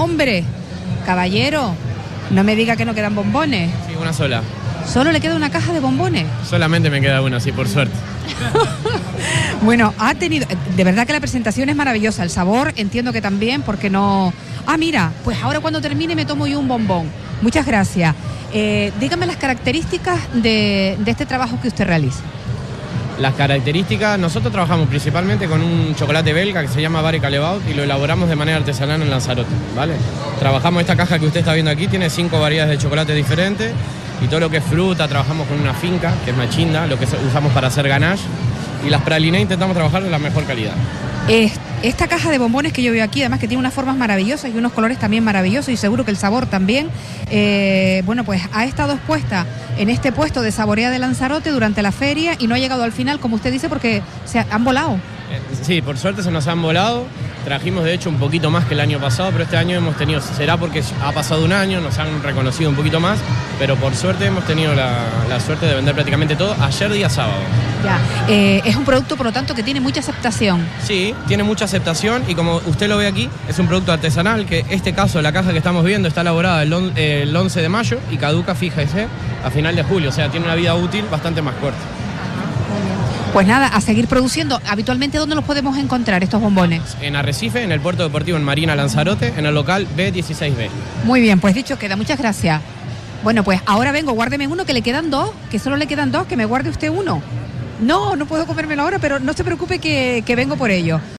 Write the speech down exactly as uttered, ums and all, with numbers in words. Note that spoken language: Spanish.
Hombre, caballero, no me diga que no quedan bombones. Sí, una sola. ¿Solo le queda una caja de bombones? Solamente me queda una, sí, por suerte. Bueno, ha tenido... De verdad que la presentación es maravillosa. El sabor entiendo que también, porque no... Ah, mira, pues ahora cuando termine me tomo yo un bombón. Muchas gracias. Eh, dígame las características de, de este trabajo que usted realiza. Las características, nosotros trabajamos principalmente con un chocolate belga que se llama Barry Callebaut y lo elaboramos de manera artesanal en Lanzarote, ¿vale? Trabajamos esta caja que usted está viendo aquí, tiene cinco variedades de chocolate diferentes y todo lo que es fruta, trabajamos con una finca, que es machinda, lo que usamos para hacer ganache, y las praliné intentamos trabajar de la mejor calidad. Es, esta caja de bombones que yo veo aquí, además que tiene unas formas maravillosas y unos colores también maravillosos y seguro que el sabor también, eh, bueno, pues ha estado expuesta en este puesto de Saborea de Lanzarote durante la feria y no ha llegado al final, como usted dice, porque se han volado. Sí, por suerte se nos han volado. Trajimos de hecho un poquito más que el año pasado, pero este año hemos tenido, será porque ha pasado un año, nos han reconocido un poquito más, pero por suerte hemos tenido la, la suerte de vender prácticamente todo ayer día sábado. Ya, eh, es un producto por lo tanto que tiene mucha aceptación. Sí, tiene mucha aceptación y como usted lo ve aquí, es un producto artesanal que este caso, la caja que estamos viendo, está elaborada el, on, eh, el once de mayo y caduca, fíjese, a final de julio, o sea, tiene una vida útil bastante más corta. Pues nada, a seguir produciendo. Habitualmente, ¿dónde los podemos encontrar estos bombones? En Arrecife, en el Puerto Deportivo en Marina Lanzarote, en el local B dieciséis B. Muy bien, pues dicho queda, muchas gracias. Bueno, pues ahora vengo, guárdeme uno, que le quedan dos, que solo le quedan dos, que me guarde usted uno. No, no puedo comérmelo ahora, pero no se preocupe que, que vengo por ello.